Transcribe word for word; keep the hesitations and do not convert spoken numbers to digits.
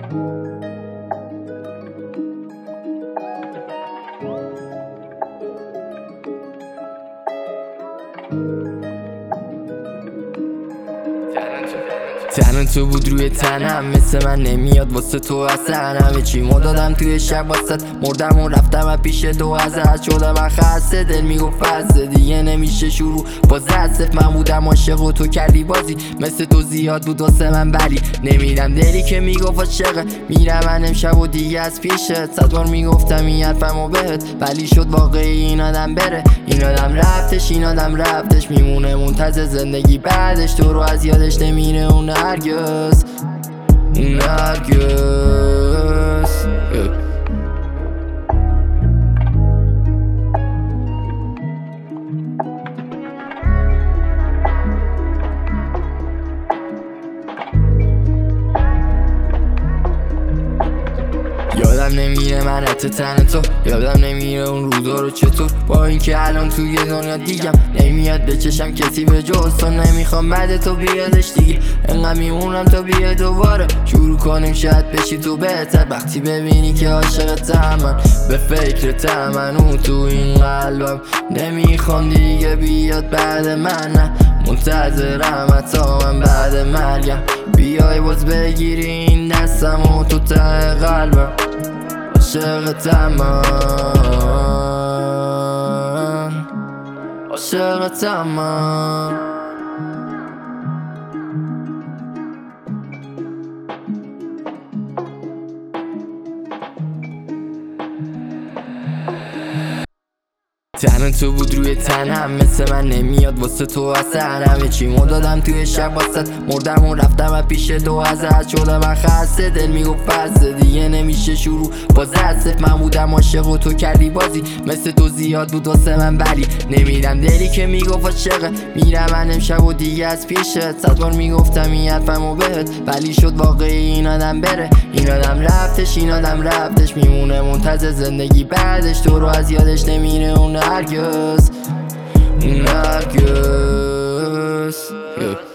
تنها تو بود روی تنم، مثل من نمیاد واسه تو اصلا. همه چیمو دادم توی شب واسط، مردم و رفتم و پیش تو ازت. شدم من خسته، دل میگفت فسته دیگه نمیشه شروع باز از صفر. من بودم عاشق و تو کردی بازی، مثل تو زیاد بود واسه من ولی نمیدم دلی که میگفت عاشقه. میرم من امشب و دیگه از پیشت، صد بار میگفتم این حرفمو بهت ولی شد واقعی این آدم بره. این آدم رفتش، این آدم رفتش، میمونه منتظر زندگی بعدش. تو رو از یادش نمیره اون هرگز، اون هرگز. یادم نمیره من حت تن تو، یادم نمیره اون روزا رو چطور. با اینکه الان توی دنیا دیگم نمیاد بچشم کسی به جز تو. نمیخوام بعد تو بیادش دیگه، انقدر میمونم تا بیاد دوباره. شروع کنیم شاید بشی تو بهتر، وقتی ببینی که عاشقتم من، به فکرتم من اون تو این قلبم. نمیخوام دیگه بیاد بعد من، نه منتظرم حتی من بعد مرگم. بیای باز بگیری این دستم و تو ته قلبم. عاشقتم من، عاشقتم من. تنها تو بود روی تنم، مثل من نمیاد واسه تو اصلا. همه چیمو دادم توی شب واسط، مردم و رفتم و پیش تو ازت. شدم من خسته، دل میگفت فسته دیگه نمیشه شروع باز از صفر. من بودم عاشق و تو کردی بازی، مثل تو زیاد بود واسه من ولی نمیدم دلی که میگفت عاشقه. میرم من امشب و دیگه از پیشت، صد بار میگفتم این حرفمو بهت ولی شد واقعی این آدم بره. این آدم رفتش، این آدم رفتش، میمونه منتظر زندگی بعدش. تو رو از یادش نمیره اون هرگز، اون هرگز.